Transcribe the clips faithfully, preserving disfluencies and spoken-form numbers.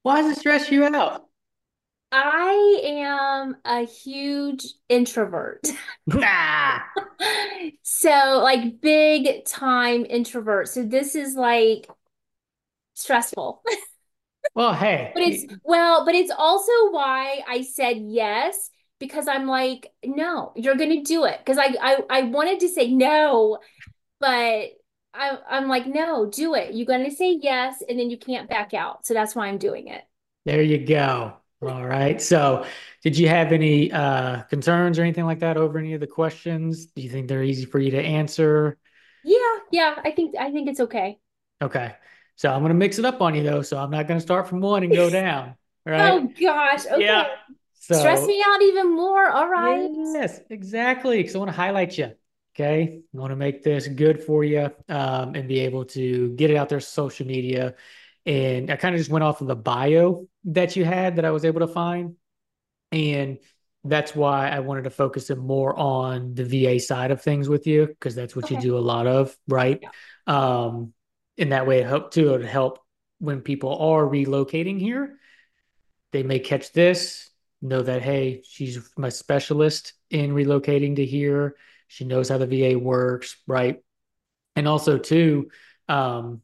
Why does it stress you out? I am a huge introvert. Nah. So, like, big time introvert. So, this is like stressful. Well, But it's, hey, well, but it's also why I said yes, because I'm like, no, you're going to do it. Because I, I, I wanted to say no, but I, I'm like, no, do it. You're going to say yes, and then you can't back out. So, that's why I'm doing it. there you go. All right. So, did you have any uh concerns or anything like that over any of the questions? Do you think they're easy for you to answer? Yeah, yeah, I think, I think it's okay. Okay. So, I'm going to mix it up on you though, so I'm not going to start from one and go down. All right? Oh gosh. Okay. Yeah. Stress So, me out even more. All right. yes, exactly. Because I want to highlight you. Okay. I want to make this good for you um, and be able to get it out there social media. And I kind of just went off of the bio that you had that I was able to find. And that's why I wanted to focus it more on the V A side of things with you, because that's what you Okay. do a lot of, right? Yeah. Um, in that way, it help too, it help when people are relocating here they may catch this, know that, hey, she's my specialist in relocating to here. She knows how the V A works, right? And also, too, um,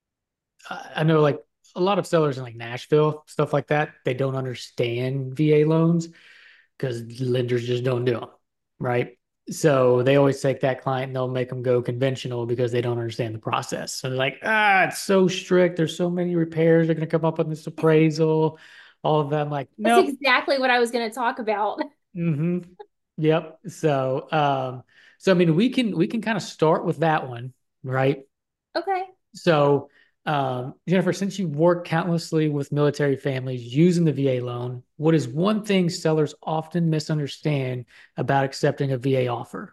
I know like a lot of sellers in like Nashville, stuff like that, they don't understand V A loans because lenders just don't do them, right? So they always take that client and they'll make them go conventional because they don't understand the process. So they're like, ah, it's so strict. There's so many repairs. They're going to come up on this appraisal, all of that. I'm like, That's nope. exactly what I was going to talk about. Hmm. Yep. So, um, so I mean, we can we can kind of start with that one, right? Okay. So, um, Jennifer, since you've worked countlessly with military families using the V A loan, what is one thing sellers often misunderstand about accepting a V A offer?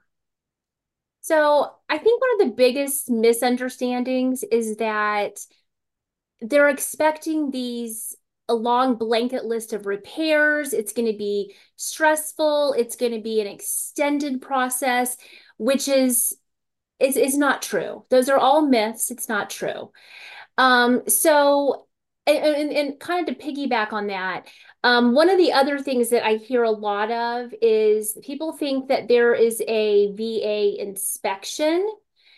So I think one of the biggest misunderstandings is that they're expecting these a long blanket list of repairs. It's going to be stressful. It's going to be an extended process, which is is is not true. Those are all myths. It's not true. Um, so, and, and, and kind of to piggyback on that, um, one of the other things that I hear a lot of is people think that there is a V A inspection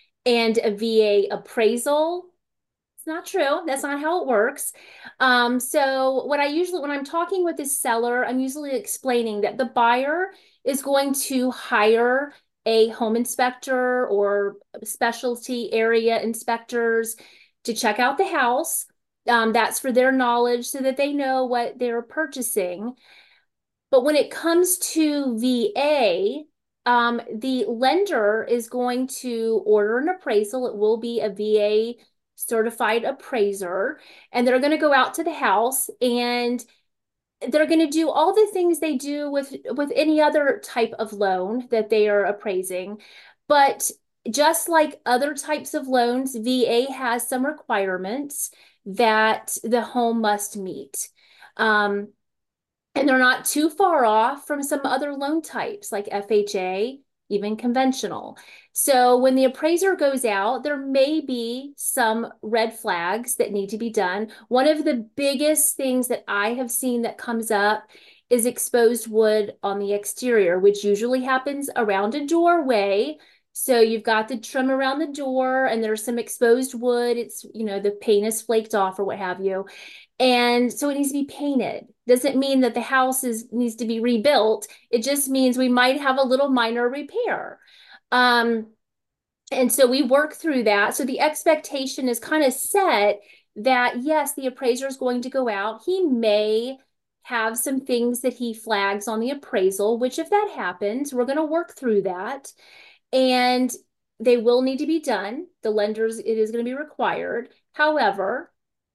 and a V A appraisal. It's not true. That's not how it works. Um, so what I usually, when I'm talking with this seller, I'm usually explaining that the buyer is going to hire a home inspector or specialty area inspectors to check out the house. Um, that's for their knowledge so that they know what they're purchasing. But when it comes to V A, um, the lender is going to order an appraisal. It will be a V A certified appraiser, and they're going to go out to the house and they're going to do all the things they do with with any other type of loan that they are appraising. But just like other types of loans, V A has some requirements that the home must meet. Um, and they're not too far off from some other loan types like F H A, even conventional. So when the appraiser goes out, there may be some red flags that need to be done. One of the biggest things that I have seen that comes up is exposed wood on the exterior, which usually happens around a doorway. So you've got the trim around the door and there's some exposed wood. It's, you know, the paint is flaked off or what have you. And so it needs to be painted. Doesn't mean that the house is needs to be rebuilt. It just means we might have a little minor repair. Um, and so we work through that. So the expectation is kind of set that yes, the appraiser is going to go out. He may have some things that he flags on the appraisal, which if that happens, we're going to work through that. And they will need to be done. The lenders, it is going to be required. However,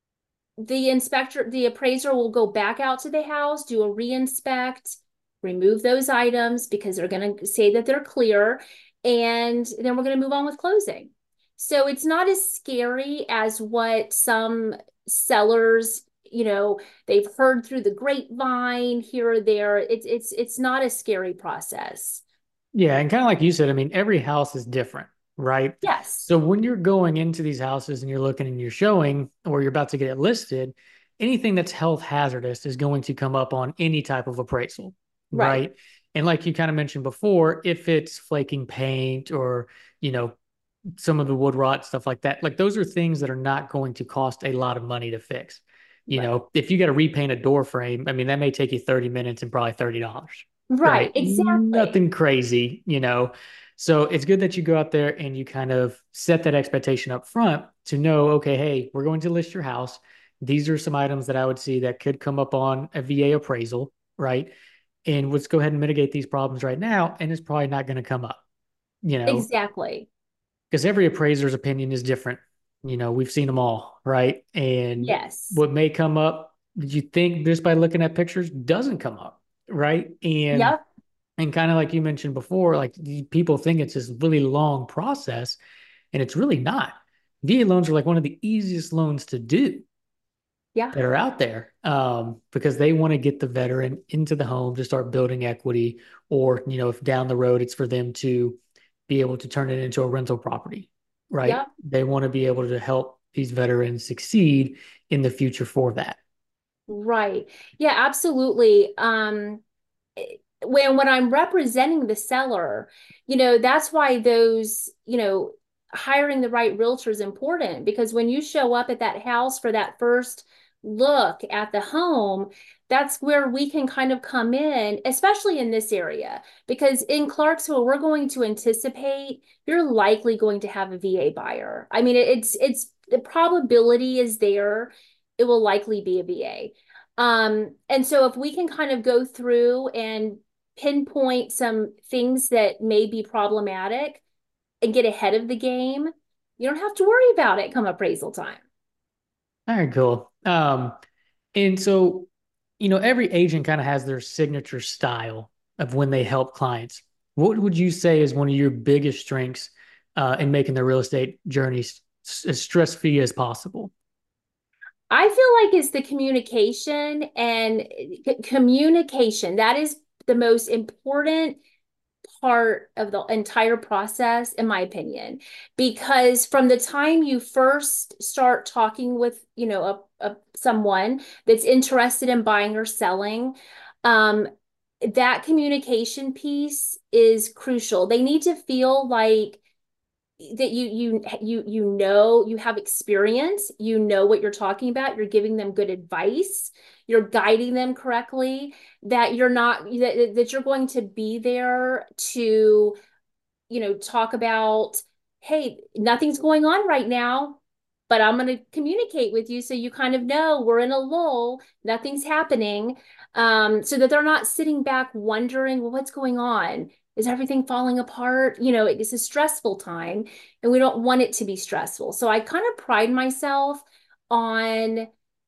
the inspector, the appraiser will go back out to the house, do a re-inspect, remove those items because they're going to say that they're clear, and then we're going to move on with closing. So it's not as scary as what some sellers, you know, they've heard through the grapevine here or there. It's it's it's not a scary process. Yeah, and kind of like you said, I mean, every house is different, right? Yes. So when you're going into these houses and you're looking and you're showing or you're about to get it listed, anything that's health hazardous is going to come up on any type of appraisal, Right. right? And like you kind of mentioned before, if it's flaking paint or, you know, some of the wood rot, stuff like that, like those are things that are not going to cost a lot of money to fix. You Right. know, if you got to repaint a door frame, I mean, that may take you thirty minutes and probably thirty dollars, Right. right? Exactly. Nothing crazy, you know. So it's good that you go out there and you kind of set that expectation up front to know, okay, hey, we're going to list your house. These are some items that I would see that could come up on a V A appraisal, right? And let's go ahead and mitigate these problems right now. And it's probably not going to come up, you know, Exactly. because every appraiser's opinion is different. You know, we've seen them all, right? And Yes. what may come up, did you think just by looking at pictures doesn't come up, right? And Yep. and kind of like you mentioned before, like people think it's this really long process, and it's really not. V A loans are like one of the easiest loans to do Yeah. that are out there, um, because they want to get the veteran into the home to start building equity, or you know, if down the road it's for them to be able to turn it into a rental property, right? Yep. They want to be able to help these veterans succeed in the future for that. Right. Yeah, absolutely. Um, when when I'm representing the seller, you know, that's why those, you know, hiring the right realtor is important because when you show up at that house for that first look at the home, that's where we can kind of come in, especially in this area, because in Clarksville, we're going to anticipate you're likely going to have a V A buyer. I mean, it's it's the probability is there. It will likely be a V A. Um, and so if we can kind of go through and pinpoint some things that may be problematic and get ahead of the game, you don't have to worry about it come appraisal time. All right, cool. Um, and so, you know, every agent kind of has their signature style of when they help clients. What would you say is one of your biggest strengths uh, in making the real estate journey s- as stress-free as possible? I feel like it's the communication and c- communication. That is the most important part of the entire process, in my opinion, because from the time you first start talking with, you know, a, a someone that's interested in buying or selling, um, that communication piece is crucial. They need to feel like that you you you you know you have experience, you know what you're talking about, you're giving them good advice, you're guiding them correctly, that you're not that, that you're going to be there to, you know, talk about, hey, nothing's going on right now, but I'm going to communicate with you so you kind of know we're in a lull, nothing's happening, um, so that they're not sitting back wondering, well, what's going on? Is everything falling apart? You know, it's a stressful time and we don't want it to be stressful. So I kind of pride myself on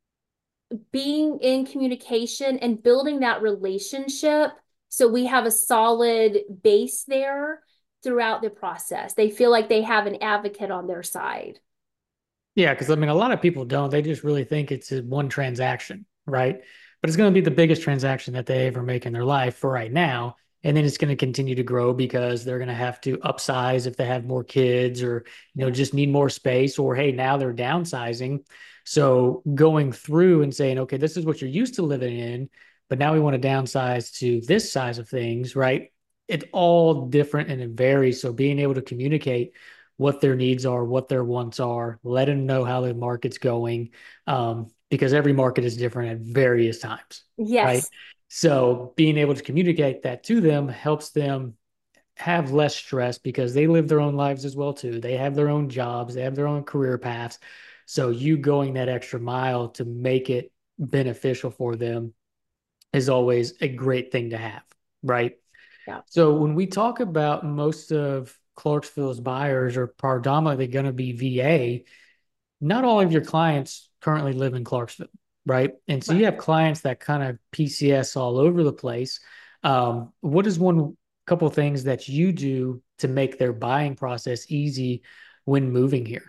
being in communication and building that relationship so we have a solid base there throughout the process. They feel like they have an advocate on their side. Yeah, because I mean, a lot of people don't. They just really think it's a one transaction, right? But it's going to be the biggest transaction that they ever make in their life for right now. And then it's going to continue to grow because they're going to have to upsize if they have more kids or, you know, Yeah. just need more space or, hey, now they're downsizing. So going through and saying, okay, this is what you're used to living in, but now we want to downsize to this size of things, right? It's all different and it varies. So being able to communicate what their needs are, what their wants are, let them know how the market's going, um, because every market is different at various times, right? Yes. So being able to communicate that to them helps them have less stress because they live their own lives as well too. They have their own jobs, they have their own career paths. So you going that extra mile to make it beneficial for them is always a great thing to have, right? Yeah. So when we talk about most of Clarksville's buyers are predominantly going to be V A, not all of your clients currently live in Clarksville, right? And so you Right. have clients that kind of P C S all over the place. Um, what is one couple of things that you do to make their buying process easy when moving here?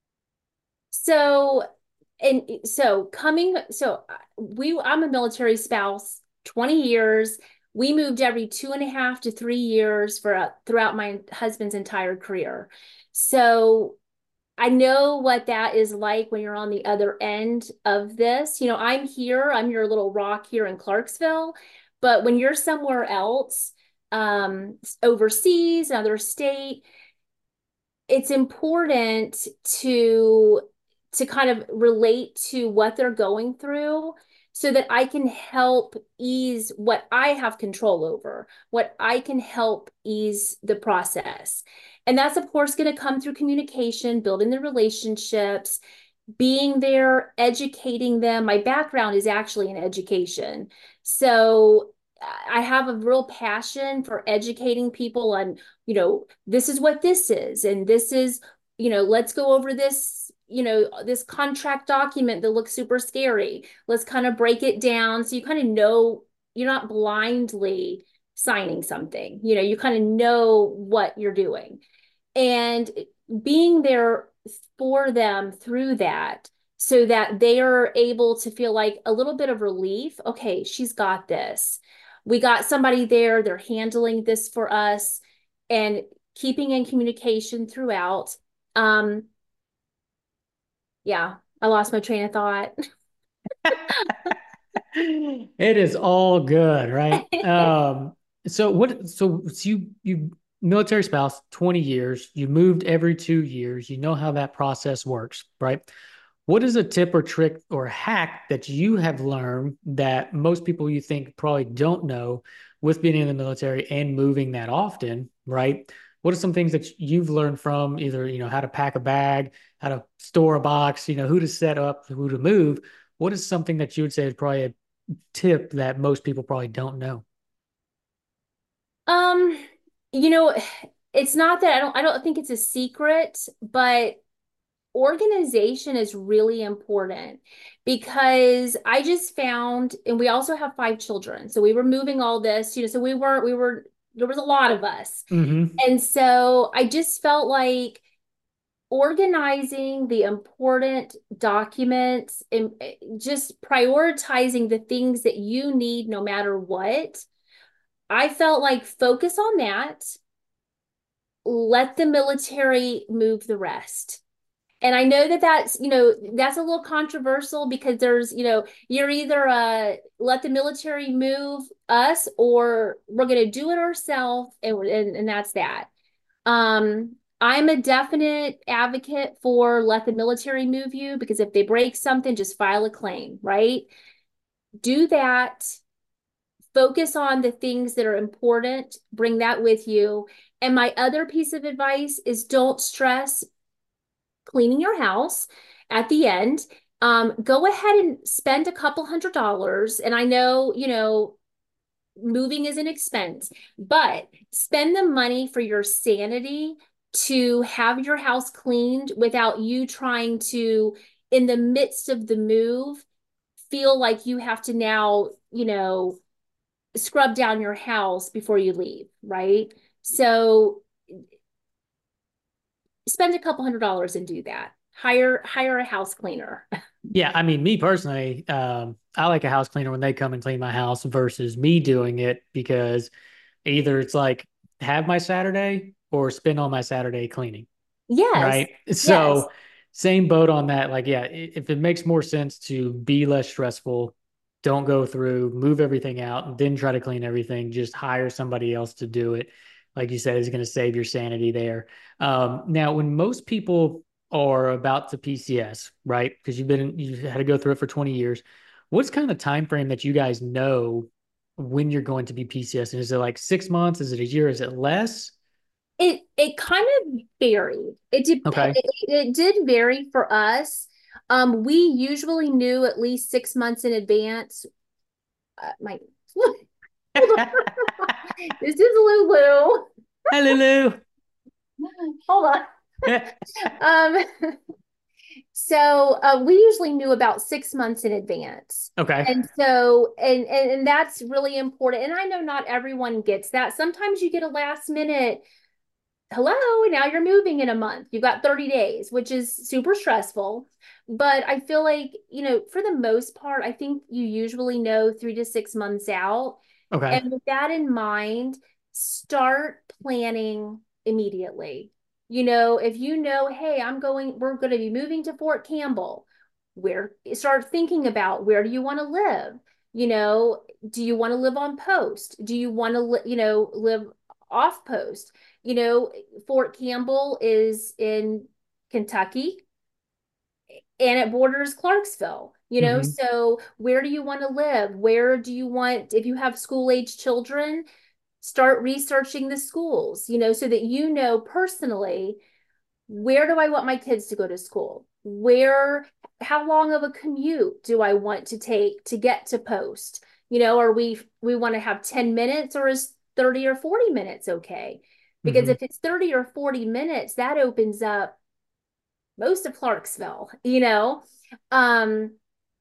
So, and so coming, so we, I'm a military spouse, twenty years. We moved every two and a half to three years for uh, throughout my husband's entire career. So I know what that is like when you're on the other end of this. You know, I'm here, I'm your little rock here in Clarksville, but when you're somewhere else, um, overseas, another state, it's important to to kind of relate to what they're going through so that I can help ease what I have control over, what I can help ease the process. And that's, of course, going to come through communication, building the relationships, being there, educating them. My background is actually in education. So I have a real passion for educating people on, you know, this is what this is, and this is, you know, let's go over this, you know, this contract document that looks super scary. Let's kind of break it down so you kind of know you're not blindly signing something. You know, you kind of know what you're doing. And being there for them through that so that they are able to feel like a little bit of relief. Okay, she's got this. We got somebody there, they're handling this for us and keeping in communication throughout. Um, yeah, I lost my train of thought. It is all good, right? Um, so what so, so you you military spouse, twenty years, you moved every two years, you know how that process works, right? What is a tip or trick or hack that you have learned that most people you think probably don't know with being in the military and moving that often, right? What are some things that you've learned from either, you know, how to pack a bag, how to store a box, you know, who to set up, who to move? What is something that you would say is probably a tip that most people probably don't know? Um, you know, it's not that I don't I don't think it's a secret, but organization is really important because I just found, and we also have five children. So we were moving all this, you know, so we were, we were, there was a lot of us. Hmm. And so I just felt like organizing the important documents and eh, just prioritizing the things that you need no matter what. I felt like focus on that, let the military move the rest. And I know that that's, you know, that's a little controversial because there's, you know, you're either uh let the military move us or we're going to do it ourselves and, and and that's that. Um I'm a definite advocate for let the military move you because if they break something, just file a claim, right? Do that. Focus on the things that are important, bring that with you. And my other piece of advice is don't stress cleaning your house at the end. Um, go ahead and spend a couple hundred dollars. And I know, you know, moving is an expense, but spend the money for your sanity to have your house cleaned without you trying to, in the midst of the move, feel like you have to now, you know, scrub down your house before you leave, right? So spend a couple hundred dollars and do that. Hire hire a house cleaner. Yeah, I mean, me personally, um, I like a house cleaner when they come and clean my house versus me doing it because either it's like have my Saturday or spend all my Saturday cleaning. Yes. Right. Yes. So same boat on that. Like, yeah, if it makes more sense to be less stressful, don't go through, move everything out, and then try to clean everything. Just hire somebody else to do it. Like you said, is going to save your sanity there. Um, now, when most people are about to P C S, right? Because you've been you've had to go through it for twenty years. What's kind of the time frame that you guys know when you're going to be P C S? And is it like six months? Is it a year? Is it less? It it kind of varied. It did Okay. it, it did vary for us. Um, we usually knew at least six months in advance. Uh, my hold on. This is Lulu. Hi, Lulu. Hold on. Um, So uh, we usually knew about six months in advance. Okay. And so, and, and and that's really important. And I know not everyone gets that. Sometimes you get a last minute, hello, and now you're moving in a month. You've got thirty days, which is super stressful. But I feel like, you know, for the most part, I think you usually know three to six months out. Okay. And with that in mind, start planning immediately. You know, if you know, hey, I'm going, we're going to be moving to Fort Campbell, where start thinking about where do you want to live? You know, do you want to live on post? Do you want to, li- you know, live off post? You know, Fort Campbell is in Kentucky and it borders Clarksville, you know, Hmm. so where do you want to live? Where do you want, if you have school age children, start researching the schools, you know, so that you know personally, where do I want my kids to go to school? Where, how long of a commute do I want to take to get to post? You know, are we we want to have ten minutes, or is thirty or forty minutes okay? Because Hmm. if it's thirty or forty minutes, that opens up most of Clarksville, you know. Um,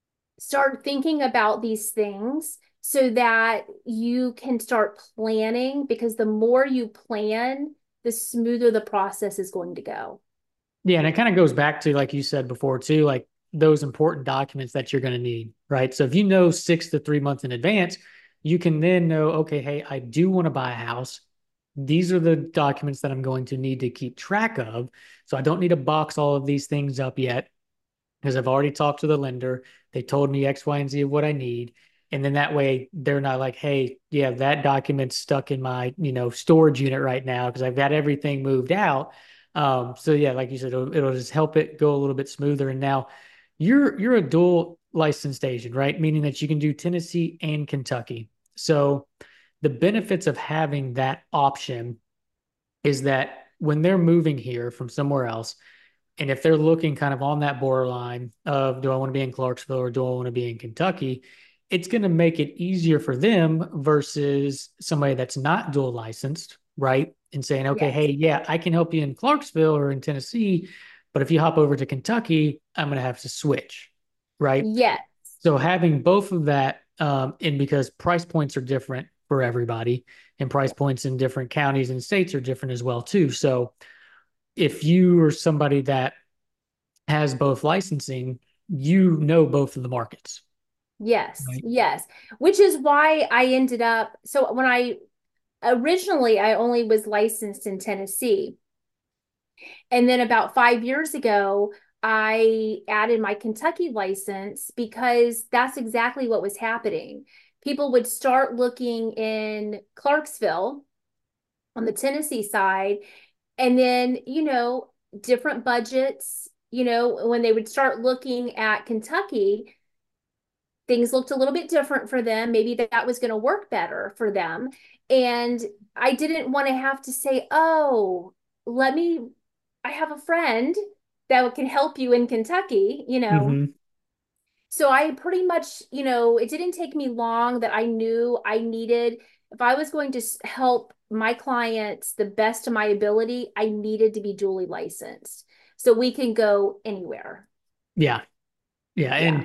Start thinking about these things so that you can start planning, because the more you plan, the smoother the process is going to go. Yeah, and it kind of goes back to, like you said before too, like those important documents that you're going to need, right? So if you know six to three months in advance, you can then know, okay, hey, I do want to buy a house. These are the documents that I'm going to need to keep track of. So I don't need to box all of these things up yet, because I've already talked to the lender. They told me X, Y, and Z of what I need. And then that way they're not like, hey, yeah, that document's stuck in my, you know, storage unit right now because I've got everything moved out. Um, so yeah, like you said, it'll, it'll just help it go a little bit smoother. And now you're you're a dual licensed agent, right? Meaning that you can do Tennessee and Kentucky. So the benefits of having that option is that when they're moving here from somewhere else, and if they're looking kind of on that borderline of, do I want to be in Clarksville or do I want to be in Kentucky? It's going to make it easier for them versus somebody that's not dual licensed, right? And saying, okay, Yes. hey, yeah, I can help you in Clarksville or in Tennessee, but if you hop over to Kentucky, I'm going to have to switch, right? Yes. So having both of that, um, and because price points are different for everybody, and price points in different counties and states are different as well too. So if you are somebody that has both licensing, you know both of the markets, Yes. right? Yes. Which is why I ended up, so when I originally I only was licensed in Tennessee. And then about five years ago, I added my Kentucky license because that's exactly what was happening. People would start looking in Clarksville on the Tennessee side, and then, you know, different budgets, you know, when they would start looking at Kentucky, things looked a little bit different for them. Maybe that, that was going to work better for them. And I didn't want to have to say, oh, let me, I have a friend that can help you in Kentucky, you know. Mm-hmm. So I pretty much, you know, it didn't take me long that I knew I needed, if I was going to help my clients the best of my ability, I needed to be duly licensed. So we can go anywhere. Yeah. Yeah. Yeah. And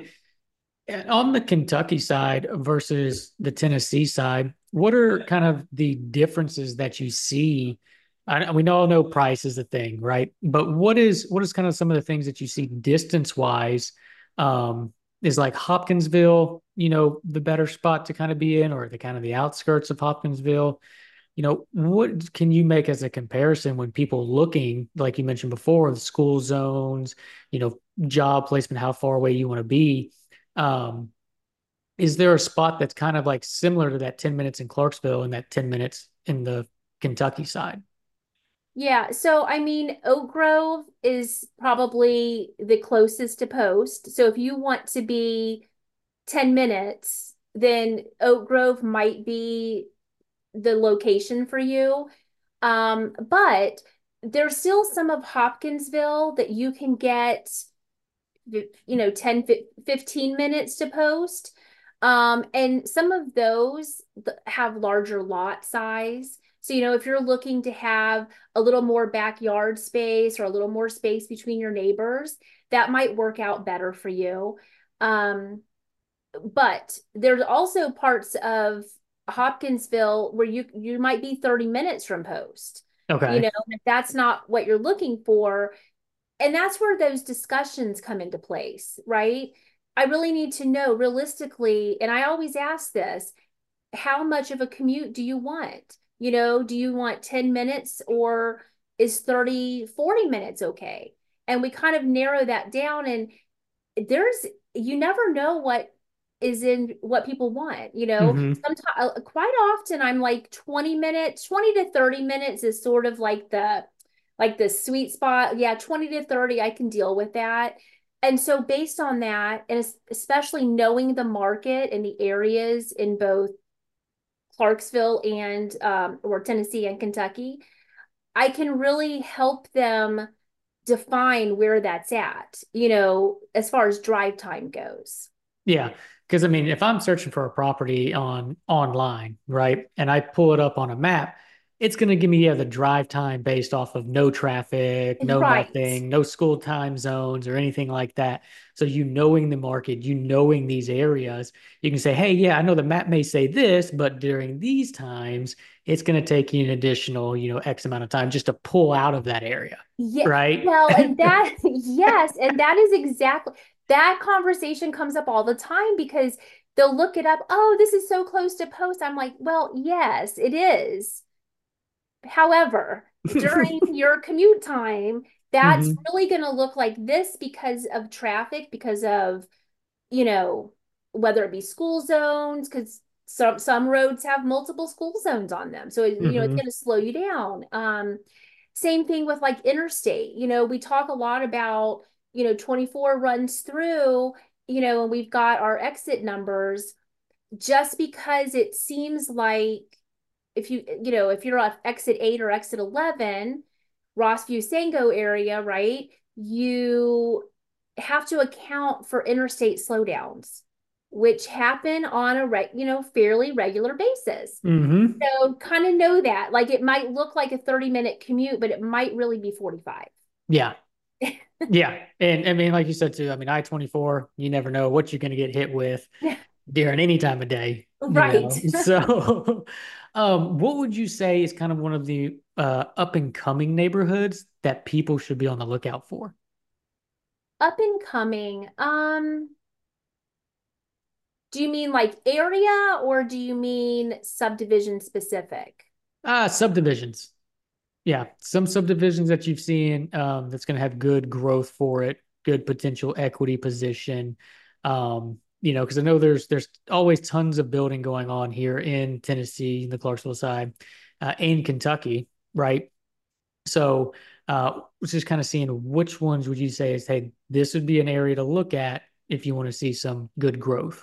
on the Kentucky side versus the Tennessee side, what are kind of the differences that you see? I, we all know price is a thing, right? But what is what is kind of some of the things that you see distance wise? Um, is like Hopkinsville, you know, the better spot to kind of be in, or the kind of the outskirts of Hopkinsville? You know, what can you make as a comparison when people looking, like you mentioned before, the school zones, you know, job placement, how far away you want to be? Um, is there a spot that's kind of like similar to that ten minutes in Clarksville and that ten minutes in the Kentucky side? Yeah, so I mean, Oak Grove is probably the closest to Post. So if you want to be ten minutes, then Oak Grove might be the location for you. Um, but there's still some of Hopkinsville that you can get, you know, ten, fifteen minutes to Post. Um, and some of those have larger lot size. So, you know, if you're looking to have a little more backyard space or a little more space between your neighbors, that might work out better for you. Um, but there's also parts of Hopkinsville where you you might be thirty minutes from Post. You Okay. know, if that's not what you're looking for, and that's where those discussions come into place, right? I really need to know realistically, and I always ask this, how much of a commute do you want? You know, do you want ten minutes or is thirty, forty minutes okay? And we kind of narrow that down, and there's, you never know what is in what people want, you know. Hmm. Sometimes, quite often I'm like twenty minutes, twenty to thirty minutes is sort of like the like the sweet spot. Yeah, twenty to thirty, I can deal with that. And so based on that, and especially knowing the market and the areas in both Clarksville and um, or Tennessee and Kentucky, I can really help them define where that's at, you know, as far as drive time goes. Yeah. Because I mean, if I'm searching for a property on online, right, and I pull it up on a map, it's going to give me, yeah, the drive time based off of no traffic, no Right. nothing, no school time zones or anything like that. So you knowing the market, you knowing these areas, you can say, hey, yeah, I know the map may say this, but during these times, it's going to take you an additional, you know, X amount of time just to pull out of that area, Yeah. right? Well, and that, yes, and that is exactly that conversation comes up all the time because they'll look it up. Oh, this is so close to post. I'm like, well, yes, it is. However, during your commute time, that's Hmm. really going to look like this because of traffic, because of, you know, whether it be school zones, because some some roads have multiple school zones on them. So, you know, it's Hmm. going to slow you down. Um, same thing with like interstate. You know, we talk a lot about, you know, twenty-four runs through, you know, and we've got our exit numbers just because it seems like if you, you know, if you're at exit eight or exit eleven, Rossview Sango area, right? You have to account for interstate slowdowns, which happen on a re- you know, fairly regular basis. Hmm. So kind of know that. Like it might look like a thirty minute commute, but it might really be forty-five. Yeah. Yeah. And I mean, like you said too, I mean, I twenty-four, you never know what you're going to get hit with during any time of day, you Right. know? So, um, what would you say is kind of one of the uh, up and coming neighborhoods that people should be on the lookout for? Up and coming. Um, do you mean like area or do you mean subdivision specific? Ah, subdivisions. Yeah. Some subdivisions that you've seen um, that's going to have good growth for it, good potential equity position. Um, you know, because I know there's there's always tons of building going on here in Tennessee, the Clarksville side, uh, and Kentucky, right? So, uh, was just kind of seeing which ones would you say is, hey, this would be an area to look at if you want to see some good growth.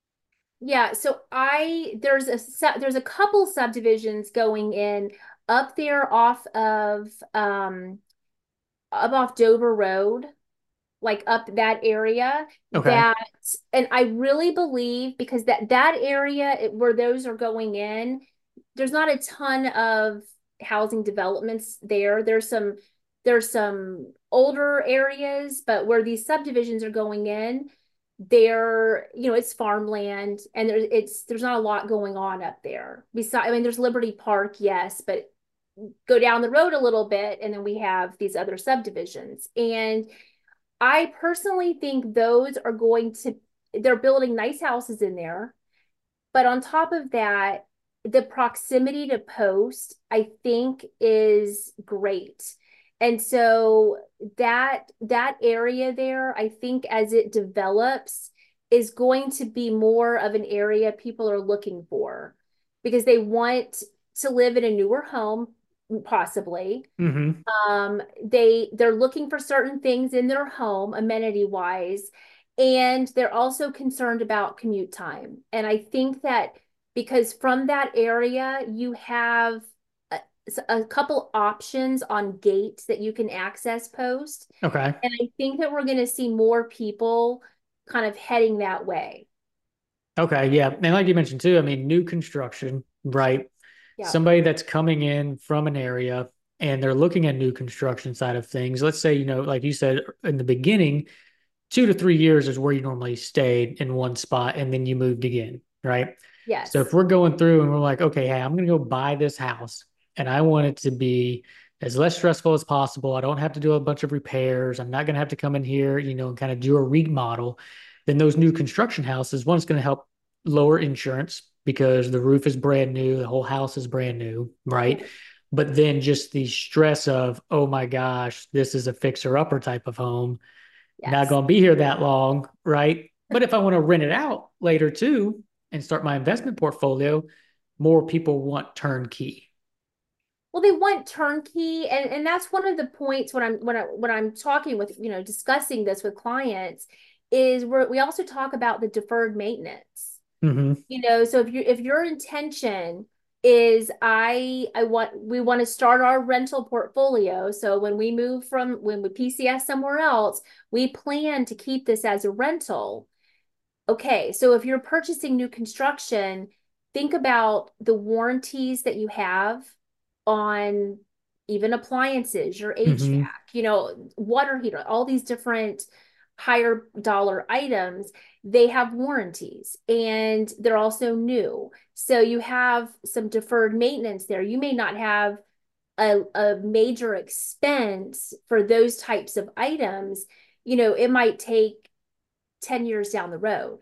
Yeah, so I there's a su- there's a couple subdivisions going in up there off of um up off Dover Road, like up that area Okay. that, and I really believe because that that area it- where those are going in, there's not a ton of housing developments there. There's some there's some older areas, but where these subdivisions are going in, there, you know, it's farmland and there's it's there's not a lot going on up there. Besides, I mean, there's Liberty Park, yes, but go down the road a little bit and then we have these other subdivisions. And I personally think those are going to, they're building nice houses in there. But on top of that, the proximity to post, I think, is great. And so that that area there, I think as it develops, is going to be more of an area people are looking for because they want to live in a newer home, possibly. Mm-hmm. Um, they they're looking for certain things in their home, amenity wise, and they're also concerned about commute time. And I think that because from that area, you have a, a couple options on gates that you can access post. Okay. And I think that we're going to see more people kind of heading that way. Okay. Yeah. And like you mentioned too, I mean, new construction, right? Yeah. Somebody that's coming in from an area and they're looking at new construction side of things. Let's say, you know, like you said in the beginning, two to three years is where you normally stayed in one spot and then you moved again, right? So if Yes. we're going through and we're like, okay, hey, I'm going to go buy this house and I want it to be as less stressful as possible. I don't have to do a bunch of repairs. I'm not going to have to come in here, you know, and kind of do a remodel. Then those new construction houses, one's going to help lower insurance because the roof is brand new, the whole house is brand new, right? But then just the stress of, oh my gosh, this is a fixer-upper type of home, not Yes. going to be here that long, right? But if I want to rent it out later too and start my investment portfolio, more people want turnkey. Well, they want turnkey, and and that's one of the points when I'm when I when I'm talking with, you know, discussing this with clients is where we also talk about the deferred maintenance. Mm-hmm. You know, so if you if your intention is I I want we want to start our rental portfolio. So when we move from when we P C S somewhere else, we plan to keep this as a rental. Okay, so if you're purchasing new construction, think about the warranties that you have on even appliances, your Mm-hmm. H V A C, you know, water heater, all these different higher dollar items, they have warranties and they're also new. So you have some deferred maintenance there. You may not have a, a major expense for those types of items. You know, it might take ten years down the road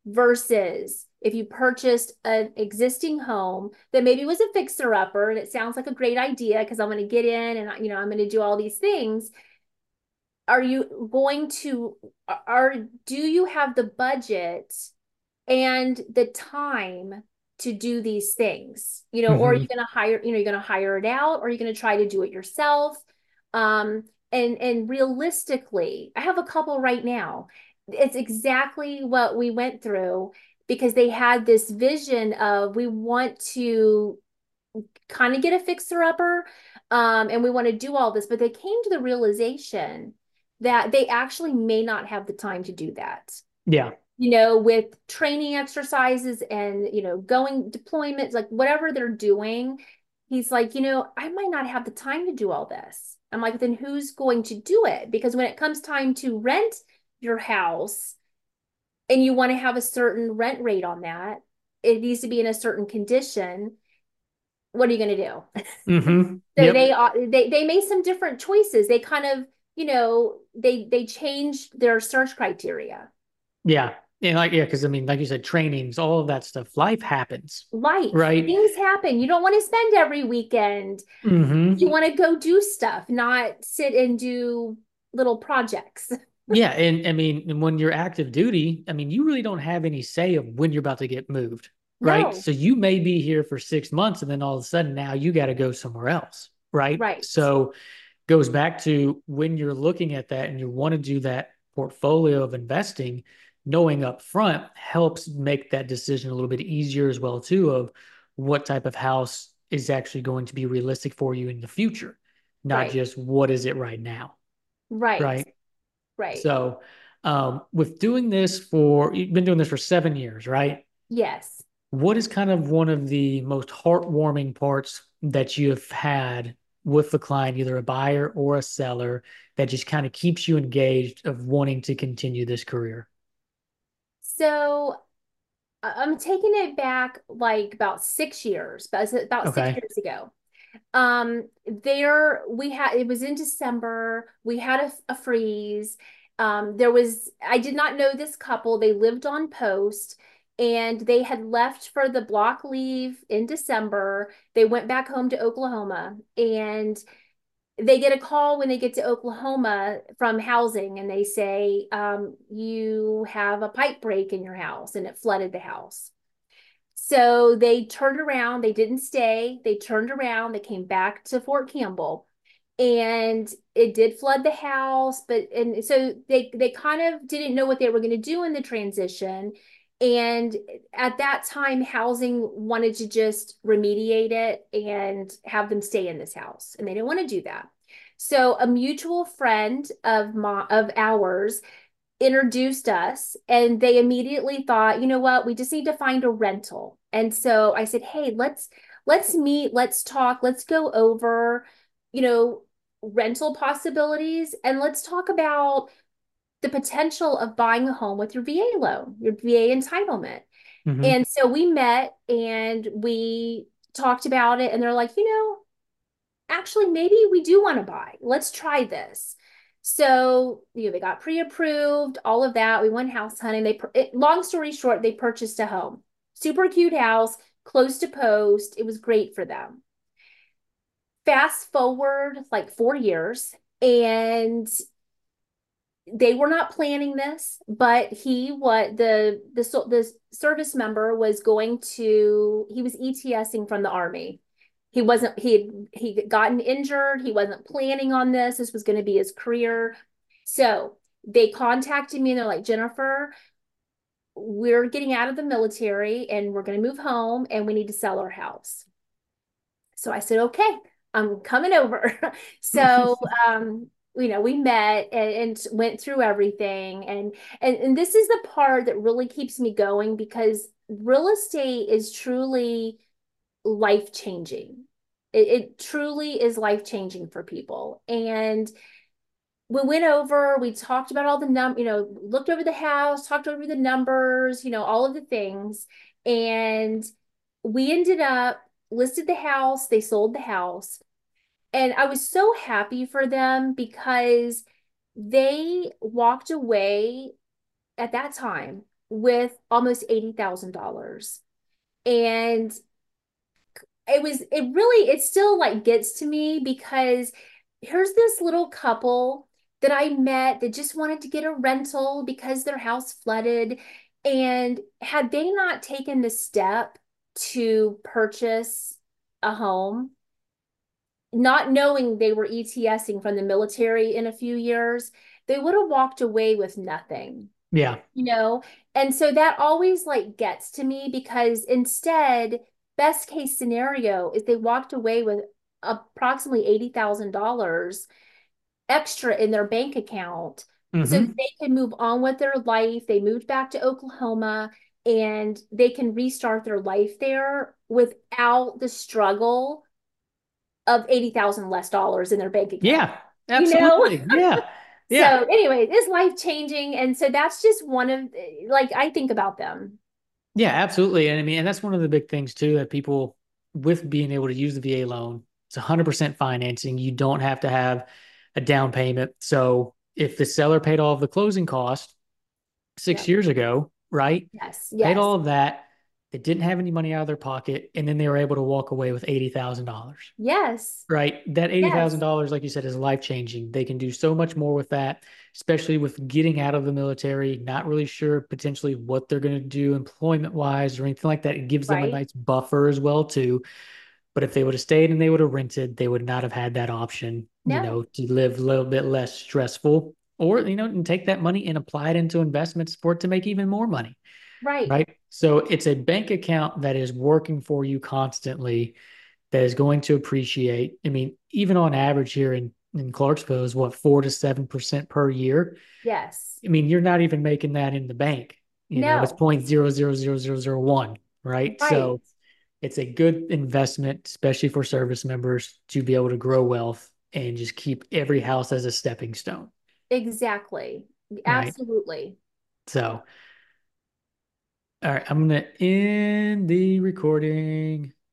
versus if you purchased an existing home that maybe was a fixer upper and it sounds like a great idea because I'm going to get in and you know I'm going to do all these things. Are you going to are do you have the budget and the time to do these things? You know, or are Mm-hmm. you going to hire, you know, you're going to hire it out or are you going to try to do it yourself? Um, and and realistically, I have a couple right now. It's exactly what we went through because they had this vision of we want to kind of get a fixer upper, um, and we want to do all this, but they came to the realization that they actually may not have the time to do that, Yeah. you know, with training exercises and, you know, going deployments, like whatever they're doing. He's like, you know, I might not have the time to do all this. I'm like, then who's going to do it? Because when it comes time to rent your house and you want to have a certain rent rate on that, it needs to be in a certain condition. What are you going to do? Mm-hmm. So they Yep. are they they made some different choices. They kind of, you know, they they changed their search criteria. Yeah. And like, yeah, because I mean, like you said, trainings, all of that stuff, life happens, Life, right? things happen. You don't want to spend every weekend. You Mm-hmm. want to go do stuff, not sit and do little projects. Yeah. And I mean, and when you're active duty, I mean, you really don't have any say of when you're about to get moved, right? No, So you may be here for six months and then all of a sudden now you got to go somewhere else, right? right, So goes back to when you're looking at that and you want to do that portfolio of investing, knowing up front helps make that decision a little bit easier as well too of what type of house is actually going to be realistic for you in the future, not right, just what is it right now, right, right? right. So, um, with doing this for, you've been doing this for seven years, right? Yes. What is kind of one of the most heartwarming parts that you've had with the client, either a buyer or a seller, that just kind of keeps you engaged of wanting to continue this career? So I- I'm taking it back like about six years, about about six Okay. years ago. Um, there we had it was in December. We had a, a freeze. Um, there was I did not know this couple. They lived on post and they had left for the block leave in December. They went back home to Oklahoma and they get a call when they get to Oklahoma from housing and they say, um, you have a pipe break in your house and it flooded the house. So they turned around, they didn't stay, they turned around, they came back to Fort Campbell and it did flood the house, but and so they they kind of didn't know what they were going to do in the transition. And at that time, housing wanted to just remediate it and have them stay in this house, and they didn't want to do that. So a mutual friend of my of ours introduced us and they immediately thought, you know what, we just need to find a rental. And so I said, hey, let's let's meet, let's talk, let's go over, you know, rental possibilities and let's talk about the potential of buying a home with your V A loan, your V A entitlement. Mm-hmm. And so we met and we talked about it and they're like, you know, actually, maybe we do want to buy. Let's try this. So, you know, they got pre-approved, all of that. We went house hunting. They, it, long story short, they purchased a home. Super cute house, close to post. It was great for them. Fast forward like four years, and they were not planning this, but he what the the the service member was going to he was ETSing from the army. He wasn't he had he had gotten injured. He wasn't planning on this. This was going to be his career. So they contacted me and they're like, Jennifer, we're getting out of the military and we're going to move home and we need to sell our house. So I said, okay, I'm coming over. So, um, you know, we met and, and went through everything. And, and, and this is the part that really keeps me going because real estate is truly life changing. It, it truly is life changing for people. And we went over, we talked about all the num, you know, looked over the house, talked over the numbers, you know, all of the things. And we ended up listed the house, they sold the house. And I was so happy for them because they walked away at that time with almost eighty thousand dollars. And it was, it really, it still like gets to me because here's this little couple that I met that just wanted to get a rental because their house flooded. And had they not taken the step to purchase a home, not knowing they were ETSing from the military in a few years, they would have walked away with nothing, Yeah. you know? And so that always like gets to me because instead, best case scenario is they walked away with approximately eighty thousand dollars extra in their bank account so that Hmm. they can move on with their life. They moved back to Oklahoma and they can restart their life there without the struggle of eighty thousand less dollars in their bank account. Yeah, You know? absolutely. Yeah. So Yeah. anyway, it's life changing. And so that's just one of like I think about them. Yeah, absolutely. And I mean, and that's one of the big things too that people with being able to use the V A loan, it's one hundred percent financing. You don't have to have a down payment. So if the seller paid all of the closing costs six Yep. years ago, right? Yes. Paid Yes. all of that, they didn't have any money out of their pocket, and then they were able to walk away with eighty thousand dollars. Yes. Right. That Yes. eighty thousand dollars like you said, is life changing. They can do so much more with that, especially with getting out of the military, not really sure potentially what they're going to do employment wise or anything like that. It gives them a Right. nice buffer as well, too. But if they would have stayed and they would have rented, they would not have had that option, you No. know, to live a little bit less stressful or, you know, and take that money and apply it into investments for it to make even more money. Right. Right. So it's a bank account that is working for you constantly that is going to appreciate. I mean, even on average here in, in Clarksville is what, four to seven percent per year. Yes. I mean, you're not even making that in the bank. You know, it's No. point zero zero zero zero zero one, right? Right. So it's a good investment, especially for service members, to be able to grow wealth and just keep every house as a stepping stone, Exactly. right? Absolutely. So, all right, I'm gonna end the recording.